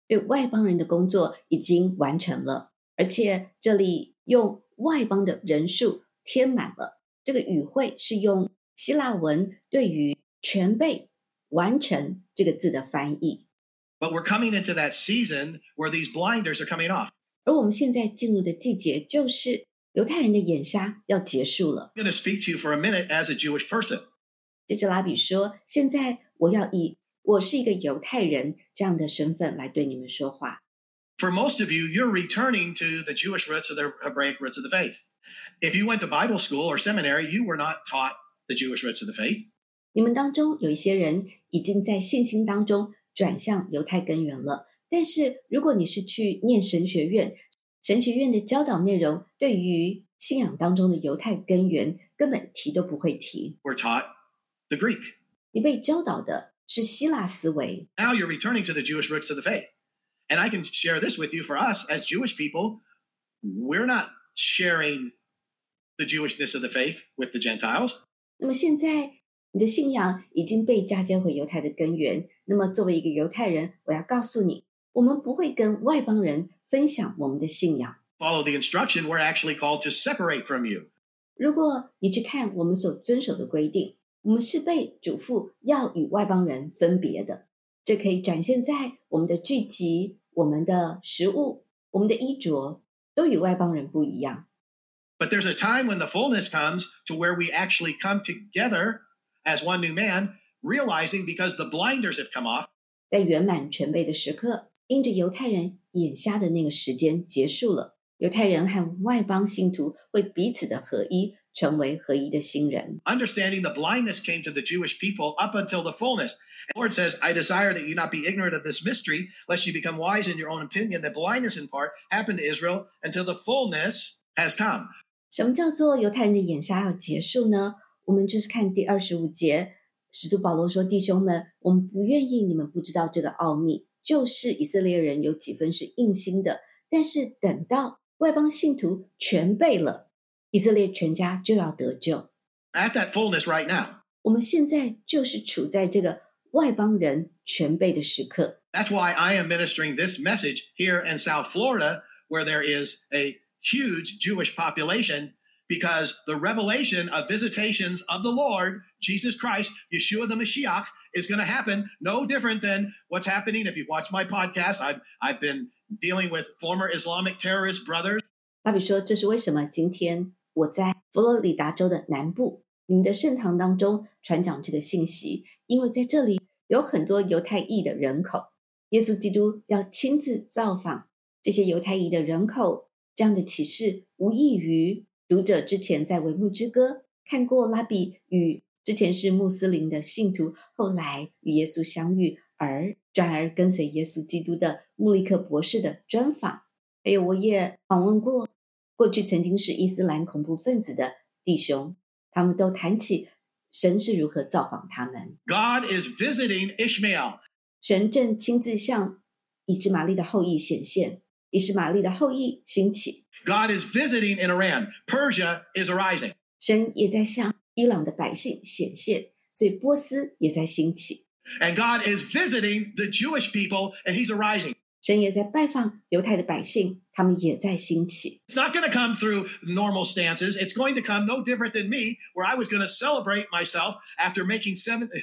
对外邦人的工作已经完成了，而且这里用外邦的人数填满了。这个语汇是用希腊文对于全备完成这个字的翻译。 But we're coming into that season where these blinders are coming off. 而我们现在进入的季节就是犹太人的眼瞎要结束了。 I'm going to speak to you for a minute as a Jewish person. 接着拉比说，现在我要以我是一个犹太人这样的身份来对你们说话。 For most of you, you're returning to the Jewish roots or the Hebraic roots of the faith. If you went to Bible school or seminary, you were not taught the Jewish roots of the faith. 你们当中有一些人已经在信心当中转向犹太根源了，但是如果你是去念神学院，神学院的教导内容对于信仰当中的犹太根源根本提都不会提。 We're taught the Greek. 你被教导的是希腊思维。 Now you're returning to the Jewish roots of the faith. And I can share this with you. For us as Jewish people, we're not sharing the Jewishness of the faith with the Gentiles. 那么现在你的信仰已经被嫁接回犹太的根源，那么作为一个犹太人，我要告诉你，我们不会跟外邦人分享我们的信仰。 Follow the instruction, we're actually called to separate from you. 如果你去看我们所遵守的规定，我们是被嘱咐要与外邦人分别的。这可以展现在我们的聚集、我们的食物、我们的衣着都与外邦人不一样。 But there's a time when the fullness comes to where we actually come together as one new man, realizing because the blinders have come off. 在圆满全备的时刻，因着犹太人眼瞎的那个时间结束了，犹太人和外邦信徒会彼此的合一，成为合一的新人。 Understanding the blindness came to the Jewish people up until the fullness. The Lord says, I desire that you not be ignorant of this mystery, lest you become wise in your own opinion. That blindness in part happened to Israel until the fullness has come. 什么叫做犹太人的眼瞎要结束呢？我们就是看第25节，使徒保罗说：“弟兄们，我们不愿意你们不知道这个奥秘，就是以色列人有几分是硬心的，但是等到外邦信徒全备了，以色列全家就要得救。” At that fullness right now. 我们现在就是处在这个外邦人全备的时刻。 That's why I am ministering this message here in South Florida, where there is a huge Jewish population, because the revelation of visitations of the Lord, Jesus Christ, Yeshua the Mashiach, is going to happen no different than what's happening. If you've watched my podcast, I've been dealing with former Islamic terrorist brothers. 拉比说，这是为什么今天我在佛罗里达州的南部，你们的圣堂当中传讲这个信息，因为在这里有很多犹太裔的人口，耶稣基督要亲自造访这些犹太裔的人口。这样的启示无异于读者之前在维牧之歌看过拉比与之前是穆斯林的信徒，后来与耶稣相遇而转而跟随耶稣基督的穆利克博士的专访。还有我也访问过过去曾经是伊斯兰恐怖分子的弟兄，他们都谈起神是如何造访他们。 God is visiting Ishmael. 神正亲自向以实玛利的后裔显现，以实玛利的后裔兴起。 God is visiting in Iran. Persia is arising. 神也在向伊朗的百姓显现，所以波斯也在兴起。 And God is visiting the Jewish people, and he's arising. 神也在拜访犹太的百姓，他们也在兴起。 It's not going to come through normal stances. It's going to come no different than me, where I was going to celebrate myself after making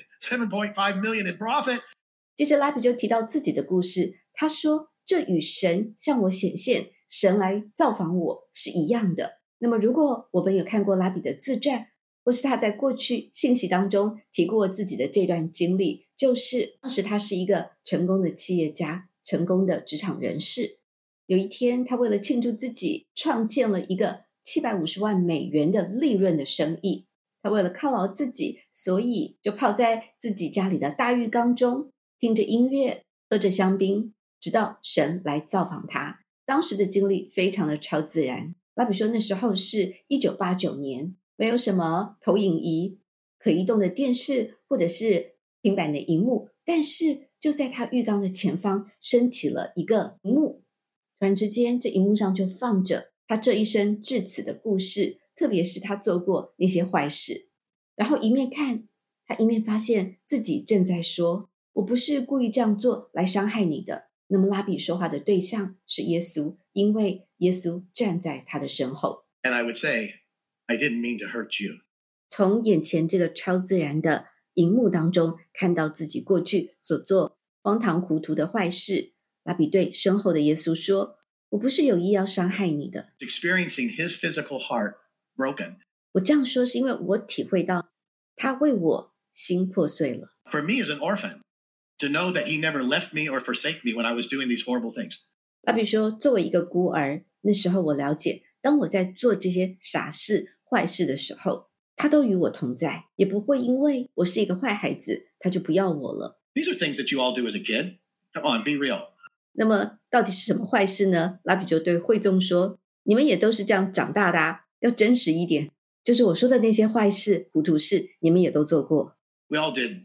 7.5 million in profit. 接着拉比就提到自己的故事，他说这与神向我显现，神来造访我是一样的。那么如果我们有看过拉比的自传，或是他在过去信息当中提过自己的这段经历，就是当时他是一个成功的企业家，成功的职场人士。有一天他为了庆祝自己创建了一个750万美元的利润的生意，他为了犒劳自己，所以就泡在自己家里的大浴缸中，听着音乐，喝着香槟，直到神来造访他。当时的经历非常的超自然。拉比说那时候是1989年，没有什么投影仪、可移动的电视或者是平板的荧幕，但是就在他浴缸的前方升起了一个荧幕，突然之间这荧幕上就放着他这一生至此的故事，特别是他做过那些坏事。然后一面看，他一面发现自己正在说，我不是故意这样做来伤害你的， 那么拉比说话的对象是耶稣，因为耶稣站在他的身后。 And I would say, I didn't mean to hurt you. 从眼前这个超自然的荧幕当中看到自己过去所做荒唐糊涂的坏事，拉比对身后的耶稣说，我不是有意要伤害你的。 Experiencing his physical heart broken. 我这样说是因为我体会到他为我心破碎了。 For me as an orphan, to know that he never left me or forsake me when I was doing these horrible things. 拉比说，作为一个孤儿，那时候我了解，当我在做这些傻事坏事的时候，他都与我同在，也不会因为我是一个坏孩子他就不要我了。 These are things that you all do as a kid. Come on, be real. 那么到底是什么坏事呢？拉比就对会众说，你们也都是这样长大的啊，要真实一点，就是我说的那些坏事糊涂事你们也都做过。 We all did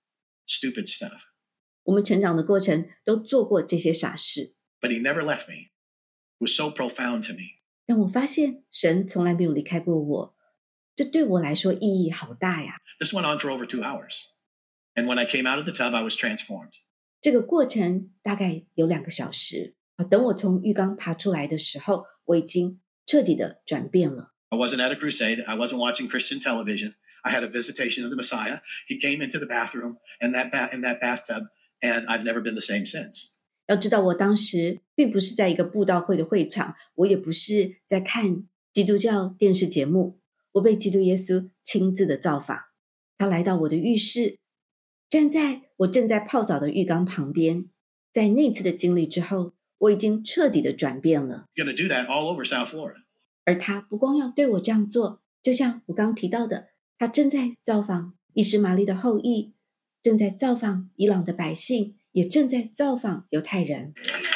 stupid stuff. 我们成长的过程都做过这些傻事， But he never left me. It was so profound to me. 但我发现神从来没有离开过我，这对我来说意义好大呀。 This went on for over 2 hours. And when I came out of the tub, I was transformed. 这个过程大概有2个小时，等我从浴缸爬出来的时候，我已经彻底的转变了。 I wasn't at a crusade. I wasn't watching Christian television. I had a visitation of the Messiah. He came into the bathroom and in that bathtub, and I've never been the same since. 要知道我当时并不是在一个布道会的会场，我也不是在看基督教电视节目，我被基督耶稣亲自的造访。他来到我的浴室，站在我正在泡澡的浴缸旁边。在那次的经历之后，我已经彻底的转变了。 You're going to do that all over South Florida. 而他不光要对我这样做，就像我刚提到的，他正在造访以实玛利的后裔，正在造访伊朗的百姓，也正在造访犹太人。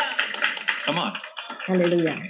Come on. 哈利路亚。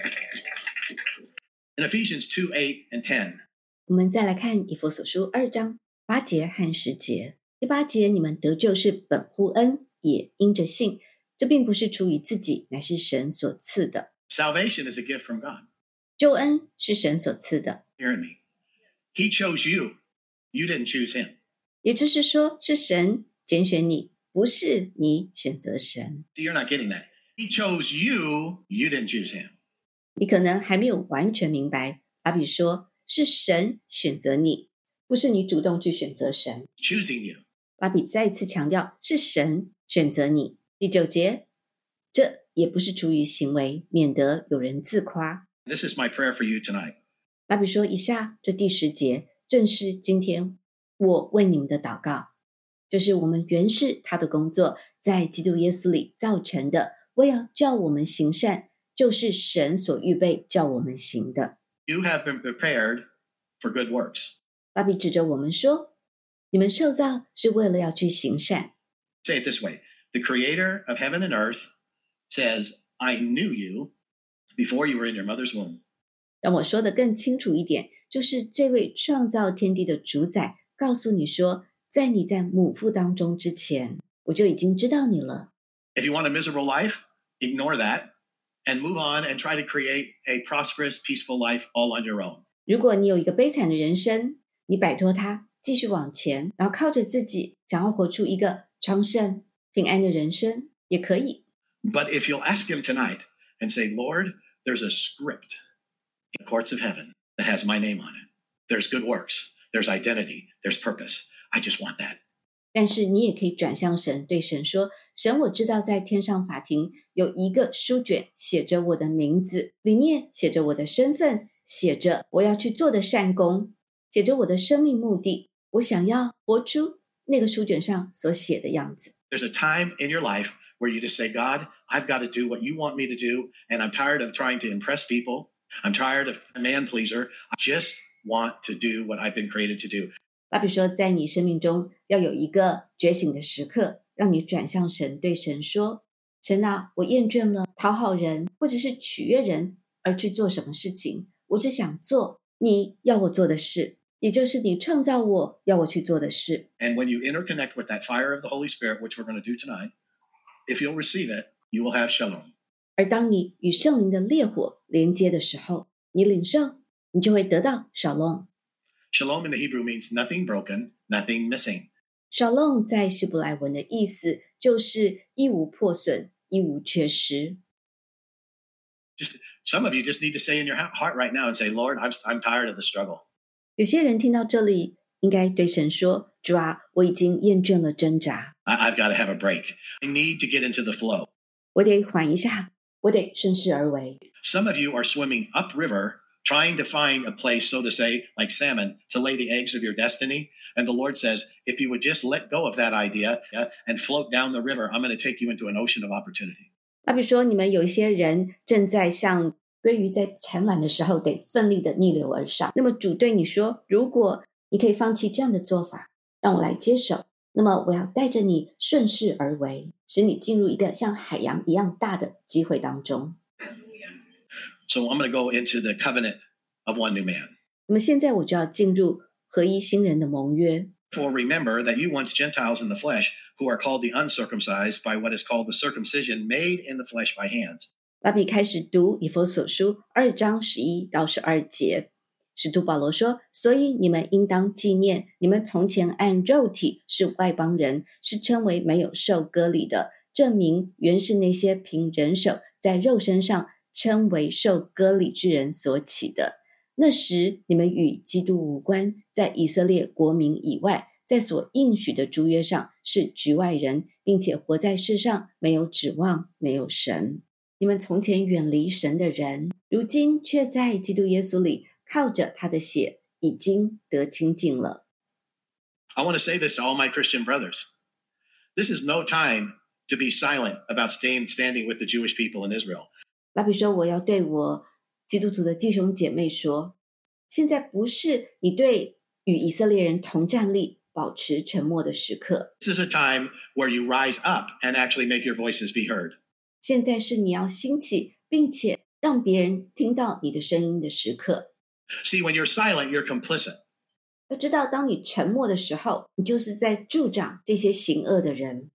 In Ephesians 2:8 and 10, 我们再来看以弗所书2章8节和10节。第8节，你们得救是本乎恩，也因着信，这并不是出于自己，乃是神所赐的。 salvation is a gift from God. 救恩是神所赐的， Hear me. He chose you. You didn't choose him. 也就是说，是神拣选你，不是你选择神。 See, you're not getting that. He chose you. You didn't choose him. 你可能还没有完全明白，阿比说是神选择你，不是你主动去选择神。 Choosing you. 拉比再次强调，是神选择你。第9节，这也不是出于行为，免得有人自夸。 This is my prayer for you tonight. 拉比说，以下这第10节正是今天我为你们的祷告，就是我们原是他的工作，在基督耶稣里造成的，为要叫我们行善，就是神所预备叫我们行的。 You have been prepared for good works. 拉比指着我们说，你们受造是为了要去行善。 Say it this way. The creator of heaven and earth says, I knew you before you were in your mother's womb. 让我说得更清楚一点，就是这位创造天地的主宰告诉你说，在你在母腹当中之前，我就已经知道你了。 If you want a miserable life, ignore that and move on and try to create a prosperous, peaceful life all on your own. 如果你有一个悲惨的人生，你摆脱它，继续往前，然后靠着自己想要活出一个昌盛、平安的人生，也可以。 But if you'll ask him tonight and say, Lord, there's a script in the courts of heaven that has my name on it. There's good works. There's identity. There's purpose. I just want that. 但是你也可以转向神，对神说，神，我知道在天上法庭有一个书卷，写着我的名字，里面写着我的身份，写着我要去做的善功，写着我的生命目的，我想要活出那个书卷上所写的样子。 There's a time in your life where you just say, God, I've got to do what you want me to do, and I'm tired of trying to impress people. I'm tired of a man pleaser. I just want to do what I've been created to do. 拉比说，在你生命中要有一个觉醒的时刻，让你转向神，对神说，神啊，我厌倦了讨好人或者是取悦人而去做什么事情，我只想做你要我做的事，也就是你创造我要我去做的事。 And when you interconnect with that fire of the Holy Spirit, which we're going to do tonight, if you'll receive it, you will have shalom. 而当你与圣灵的烈火连接的时候，你领受，你就会得到shalom。 Shalom in the Hebrew means nothing broken, nothing missing. shalom 在希伯来文的意思就是一无破损， 一无缺失。 Some of you just need to say in your heart right now and say, Lord, I'm tired of the struggle. 有些人听到这里，应该对神说：主啊，我已经厌倦了挣扎， I've got to have a break. I need to get into the flow. 我得缓一下，我得顺势而为。 Some of you are swimming upriver, trying to find a place, so to say, like salmon, to lay the eggs of your destiny. And the Lord says, if you would just let go of that idea and float down the river, I'm going to take you into an ocean of opportunity. 那比如说，你们有一些人正在像鲑鱼在产卵的时候，得奋力的逆流而上。那么主对你说，如果你可以放弃这样的做法，让我来接手，那么我要带着你顺势而为，使你进入一个像海洋一样大的机会当中。 So I'm going to go into the covenant of one new man. 那么现在我就要进入合一新人的盟约。 For remember that you once Gentiles in the flesh, who are called the uncircumcised by what is called the circumcision made in the flesh by hands. 拉比开始读以弗所书2章11到12节，使徒保罗说：所以你们应当纪念，你们从前按肉体是外邦人，是称为没有受割礼的，证明原是那些凭人手在肉身上称为受割礼之人所起的。那时你们与基督无关，在以色列国民以外，在所应许的诸约上是局外人，并且活在世上没有指望，没有神。你们从前远离神的人，如今却在基督耶稣里靠着他的血已经得清净了。 I want to say this to all my Christian brothers. This is no time to be silent about standing with the Jewish people in Israel. 拉比说，我要对我基督徒的弟兄姐妹说，现在不是你对与以色列人同站立保持沉默的时刻， This is a time where you rise up and actually make your voices be heard. 现在是你要兴起并且让别人听到你的声音的时刻。 See, when you're silent, you're complicit. 要知道，当你沉默的时候，你就是在助长这些行恶的人。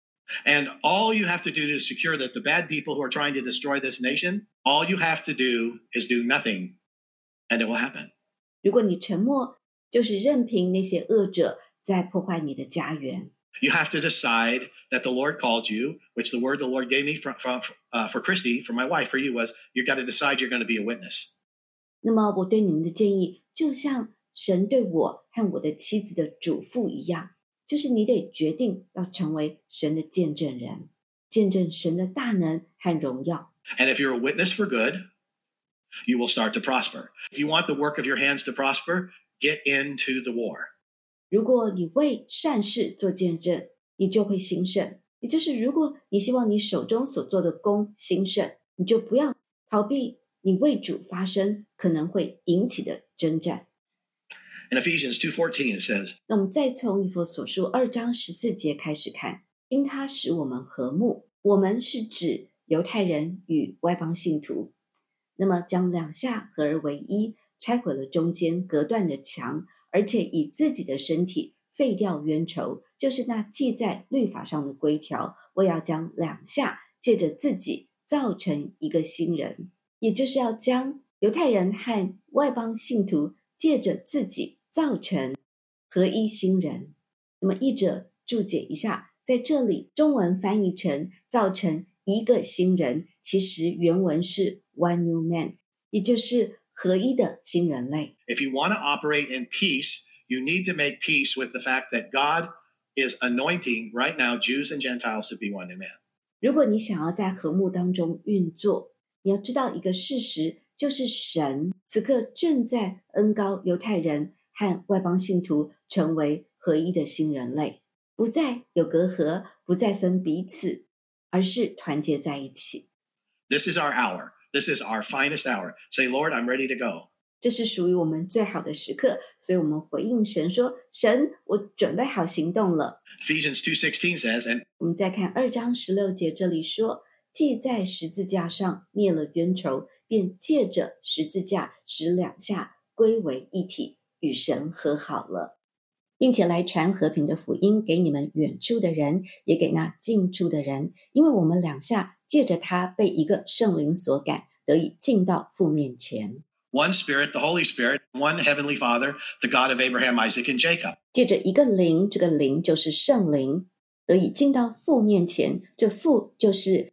And all you have to do to secure that the bad people who are trying to destroy this nation, all you have to do is do nothing, and it will happen. 如果你沉默，就是任凭那些恶者在破坏你的家园。 You have to decide that the Lord called you, which the word the Lord gave me for Christy, for my wife, for you was, you've got to decide you're going to be a witness. 那么我对你们的建议，就像神对我和我的妻子的嘱咐一样，就是你得决定要成为神的见证人，见证神的大能和荣耀。 And if you're a witness for good, you will start to prosper. If you want the work of your hands to prosper, get into the war. 如果你为善事做见证，你就会兴盛。也就是如果你希望你手中所做的工兴盛，你就不要逃避你为主发声可能会引起的征战。 In Ephesians 2:14 it says, 那我们再从以弗所书2章14节开始看，因他使我们和睦，我们是指犹太人与外邦信徒，那么将两下合而为一，拆毁了中间隔断的墙，而且以自己的身体废掉冤仇，就是那记在律法上的规条。我要将两下借着自己造成一个新人，也就是要将犹太人和外邦信徒借着自己造成合一新人。那么译者注解一下，在这里中文翻译成造成一个新人，其实原文是 one new man， 也就是合一的新人类。 if you want to operate in peace, you need to make peace with the fact that God is anointing right now Jews and Gentiles to be one new man. 如果你想要在和睦当中运作，你要知道一个事实，就是神此刻正在恩膏犹太人和外邦信徒成为合一的新人类，不再有隔阂，不再分彼此，而是团结在一起。 This is our hour. This is our finest hour. Say, Lord, I'm ready to go. 这是属于我们最好的时刻，所以我们回应神说，神，我准备好行动了。 Ephesians 2:16 says, and 我们再看2章16节，这里说，既在十字架上灭了冤仇，便借着十字架使两下归为一体，与神和好了，并且来传和平的福音给你们远处的人，也给那近处的人，因为我们两下借着他被一个圣灵所感，得以进到父面前。 one Spirit, the Holy Spirit, one Heavenly Father, the God of Abraham, Isaac, and Jacob. 借着一个灵，这个灵就是圣灵，得以进到父面前。这父就是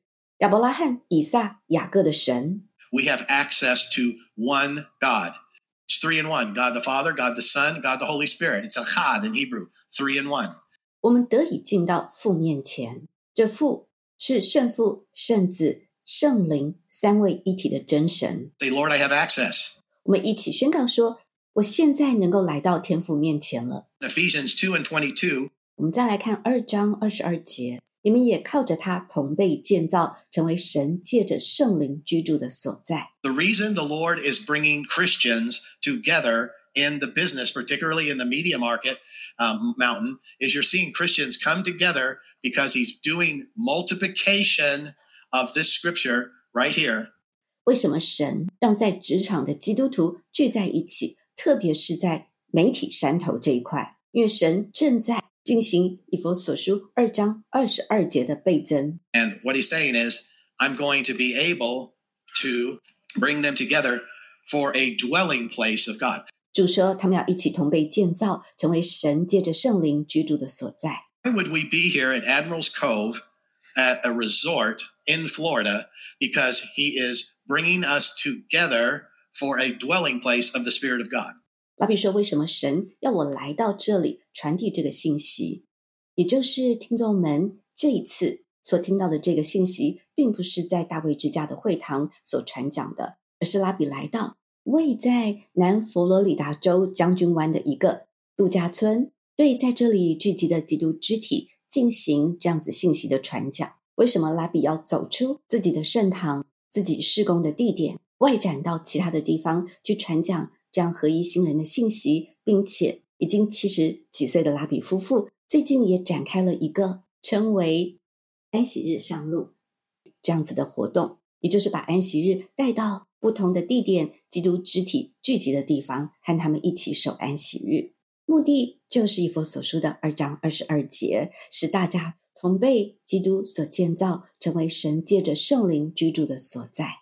亚伯拉罕、以撒、雅各的神。 We have access to one God. It's 3 in 1. God the Father, God the Son, God the Holy Spirit. It's Echad in Hebrew, 3 in 1. 我们得以进到父面前，这父是圣父、圣子、圣灵三位一体的真神。 Say, Lord, I have access. 我们一起宣告说，我现在能够来到天父面前了。 Ephesians 2 and 22, 我们再来看2章22节，你们也靠着他同被建造，成为神借着圣灵居住的所在。 the reason the Lord is bringing Christians together in the business, particularly in the media market mountain, is you're seeing Christians come together because he's doing multiplication of this scripture right here. 为什么神让在职场的基督徒聚在一起，特别是在媒体山头这一块？因为神正在进行以弗所书2章22节的倍增。 And what he's saying is, I'm going to be able to bring them together for a dwelling place of God. 主说他们要一起同被建造，成为神借着圣灵居住的所在。 Why would we be here at Admiral's Cove at a resort in Florida? Because he is bringing us together for a dwelling place of the Spirit of God. 拉比说，为什么神要我来到这里传递这个信息？也就是听众们这一次所听到的这个信息，并不是在大卫之家的会堂所传讲的，而是拉比来到位在南佛罗里达州将军湾的一个度假村，对在这里聚集的基督肢体进行这样子信息的传讲。为什么拉比要走出自己的圣堂、自己事工的地点，外展到其他的地方去传讲这样合一新人的信息，并且已经70几岁的拉比夫妇最近也展开了一个称为安息日上路这样子的活动，也就是把安息日带到不同的地点，基督肢体聚集的地方，和他们一起守安息日。目的就是以弗所书的2章22节，使大家同被基督所建造，成为神借着圣灵居住的所在。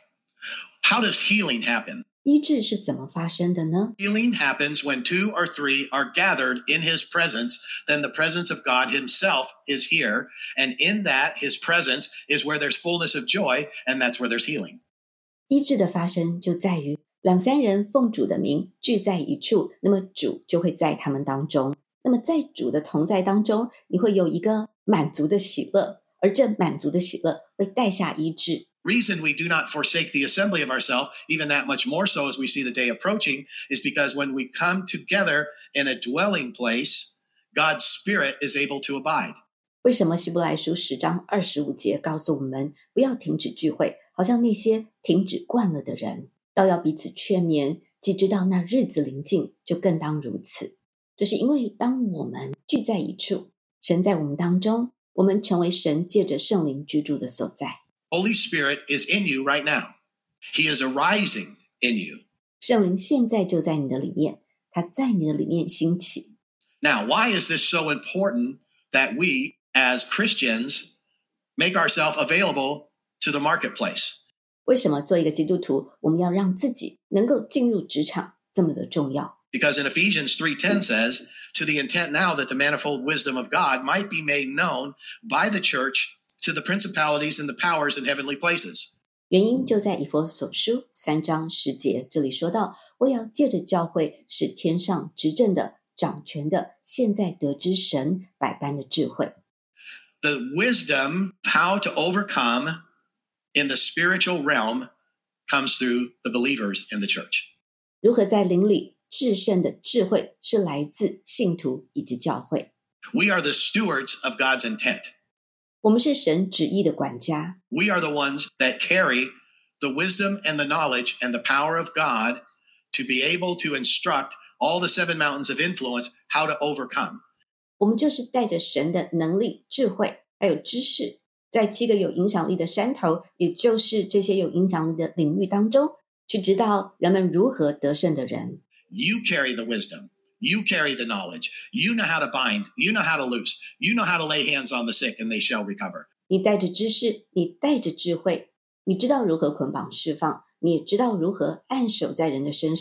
How does healing happen? 医治是怎么发生的呢？ Healing happens when 2 or 3 are gathered in his presence. Then the presence of God himself is here. And in that, his presence is where there's fullness of joy, and that's where there's healing. 医治的发生就在于2、3人奉主的名聚在一处，那么主就会在他们当中。那么在主的同在当中，你会有一个满足的喜乐，而这满足的喜乐会带下医治。 Reason we do not forsake the assembly of ourselves, even that much more so as we see the day approaching, is because when we come together in a dwelling place, God's Spirit is able to abide. 为什么希伯来书10章25节告诉我们不要停止聚会，好像那些停止惯了的人，倒要彼此劝勉，既知道那日子临近，就更当如此。这是因为当我们聚在一处，神在我们当中，我们成为神借着圣灵居住的所在。 Holy Spirit is in you right now. He is arising in you. 圣灵现在就在你的里面，他在你的里面兴起。 Now, why is this so important that we, as Christians, make ourselves available to the marketplace? 为什么做一个基督徒，我们要让自己能够进入职场这么的重要？ Because in Ephesians 3:10 says, to the intent now that the manifold wisdom of God might be made known by the church to the principalities and the powers in heavenly places. 原因就在以弗所书3章10节，这里说到，我要借着教会，使天上执政的、掌权的，现在得知神百般的智慧。 The wisdom, how to overcome in the spiritual realm, comes through the believers in the church. 如何在灵里制胜的智慧，是来自信徒以及教会。 We are the stewards of God's intent. 我们是神旨意的管家， We are the ones that carry the wisdom and the knowledge and the power of God to be able to instruct all the 7 mountains of influence how to overcome. 我们就是带着神的能力、智慧还有知识，在7个有影响力的山头，也就是这些有影响力的领域当中，去指导人们如何得胜的人。 You carry the wisdom. You carry the knowledge. You know how to bind. You know how to loose. You know how to lay hands on the sick and they shall recover. 你带着知识，你带着智慧，你知道如何捆绑释放，你也知道如何按手在人的身上，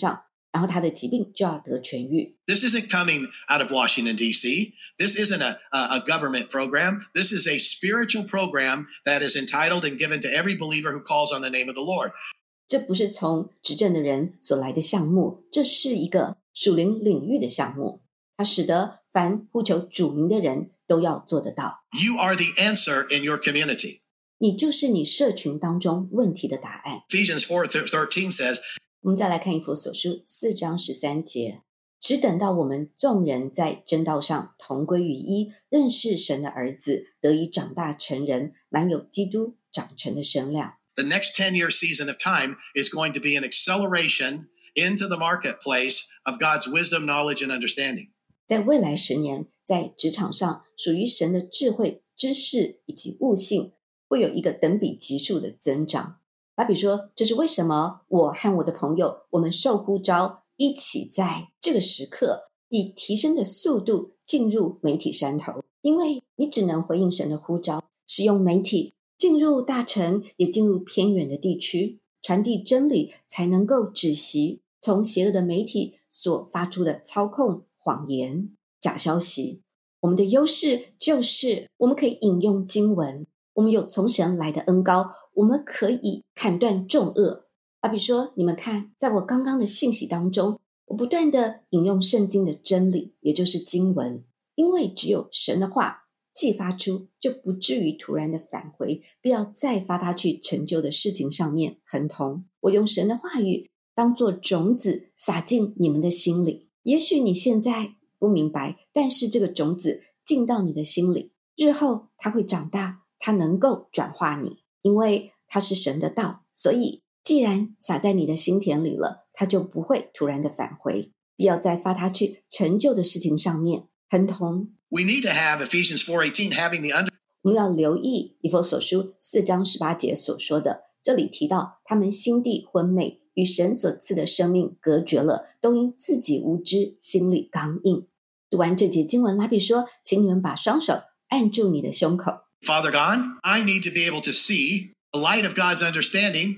然后他的疾病就要得痊愈。 This isn't coming out of Washington, D.C. This isn't a government program. This is a spiritual program that is entitled and given to every believer who calls on the name of the Lord. 这不是从执政的人所来的项目，这是一个属灵领域的项目，它使得凡呼求主名的人都要做得到。 You are the answer in your community. 你就是你社群当中问题的答案。 Ephesians 4:13 says, 我们再来看以弗所书4章13节，只等到我们众人在真道上同归于一，认识神的儿子，得以长大成人，满有基督长成的身量。 the next 10-year season of time is going to be an acceleration into the marketplace of God's wisdom, knowledge, and understanding. 在未来10年，在职场上属于神的智慧、知识以及悟性会有一个等比级数的增长。打比说，这是为什么我和我的朋友，我们受呼召一起在这个时刻以提升的速度进入媒体山头，因为你只能回应神的呼召，使用媒体进入大城，也进入偏远的地区，传递真理，才能够止息从邪恶的媒体所发出的操控、谎言、假消息。我们的优势就是我们可以引用经文，我们有从神来的恩膏，我们可以砍断重恶。打比说，你们看，在我刚刚的信息当中，我不断的引用圣经的真理，也就是经文，因为只有神的话既发出，就不至于突然的返回，必要再发他去成就的事情上面亨通。我用神的话语当作种子撒进你们的心里，也许你现在不明白，但是这个种子进到你的心里，日后它会长大，它能够转化你，因为它是神的道，所以既然撒在你的心田里了，它就不会突然的返回，必要在发它去成就的事情上面亨通。 We need to have Ephesians 4:18 having the 我们要留意以弗所书4章18节所说的，这里提到他们心地昏昧，与神所赐的生命隔绝了，都因自己无知，心里刚硬。读完这节经文，拉比说，请你们把双手按住你的胸口。 Father God, I need to be able to see the light of God's understanding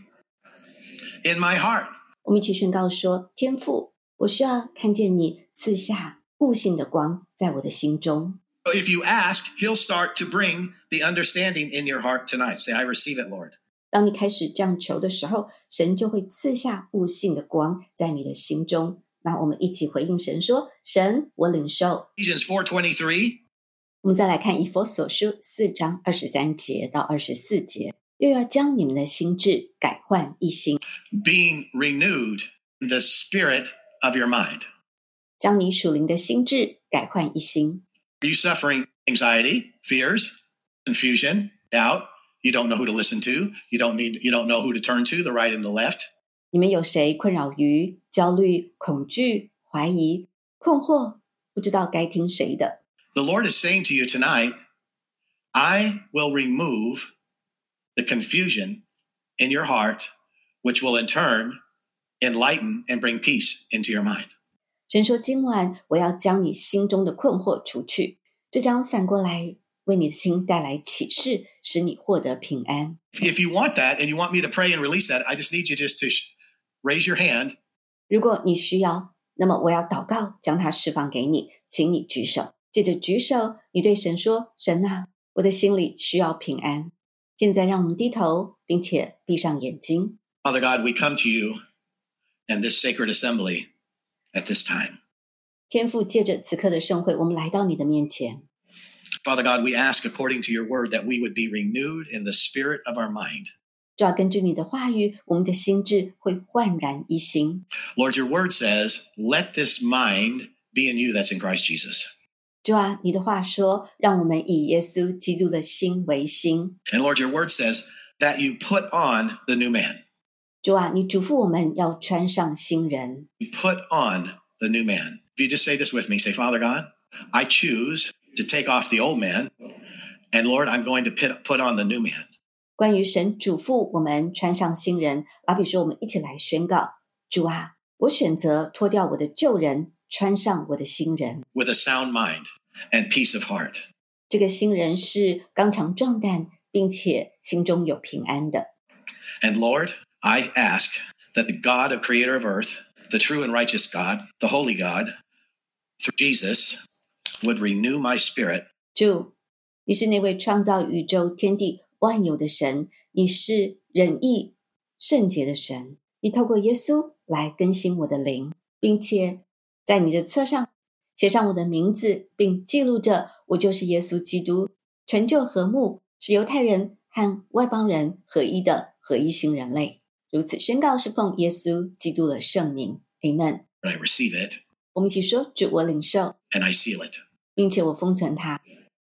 in my heart. 我们一起宣告说，天父，我需要看见你赐下悟性的光在我的心中。 If you ask, he'll start to bring the understanding in your heart tonight. Say, I receive it, Lord. 当你开始这样求的时候，神就会赐下悟性的光在你的心中。那我们一起回应神说，神，我领受。 Ephesians 4:23. 我们再来看以弗所书4章23节到24节，又要将你们的心志改换一新， Being renewed in the spirit of your mind. 将你属灵的心志改换一新。 Are you suffering anxiety, fears, confusion, doubt? You don't know who to listen to. You don't know who to turn to, the right and the left. 你们有谁困扰于焦虑、恐惧、怀疑、困惑，不知道该听谁的？ The Lord is saying to you tonight, I will remove the confusion in your heart, which will in turn enlighten and bring peace into your mind. 神说，今晚我要将你心中的困惑除去，这将反过来为你的心带来启示，使你获得平安。 If you want that and you want me to pray and release that, I just need you just to raise your hand. 如果你需要，那么我要祷告，将它释放给你，请你举手。接着举手，你对神说，神啊，我的心里需要平安。现在让我们低头，并且闭上眼睛。 Father God, we come to you and this sacred assembly at this time. 天父，借着此刻的盛会，我们来到你的面前。 Father God, we ask according to your word that we would be renewed in the spirit of our mind. 就要根据你的话语，我们的心智会焕然一新。 Lord, your word says, let this mind be in you that's in Christ Jesus. 主啊，你的话说，让我们以耶稣基督的心为心。 And Lord, your word says that you put on the new man. 主啊，你嘱咐我们要穿上新人。 You put on the new man. If you just say this with me, say, Father God, I choose to take off the old man. And Lord, I'm going to put on the new man. 关于神嘱咐我们穿上新人，老比说，我们一起来宣告：主啊，我选择脱掉我的旧人，穿上我的新人。 With a sound mind and peace of heart. 这个新人是刚强壮胆，并且心中有平安的。 And Lord, I ask that the God of creator of earth, the true and righteous God, the holy God, through Jesus, would renew my spirit. 主，你是那位创造宇宙天地万有的神，你是仁义圣洁的神，你透过耶稣来更新我的灵，并且在你的册上写上我的名字，并记录着我就是耶稣基督，成就和睦，使犹太人和外邦人合一的合一新人类。如此宣告是奉耶稣基督的圣名 Amen。 I receive it, 我们一起说，主，我领受 and I seal it. 并且我封存它。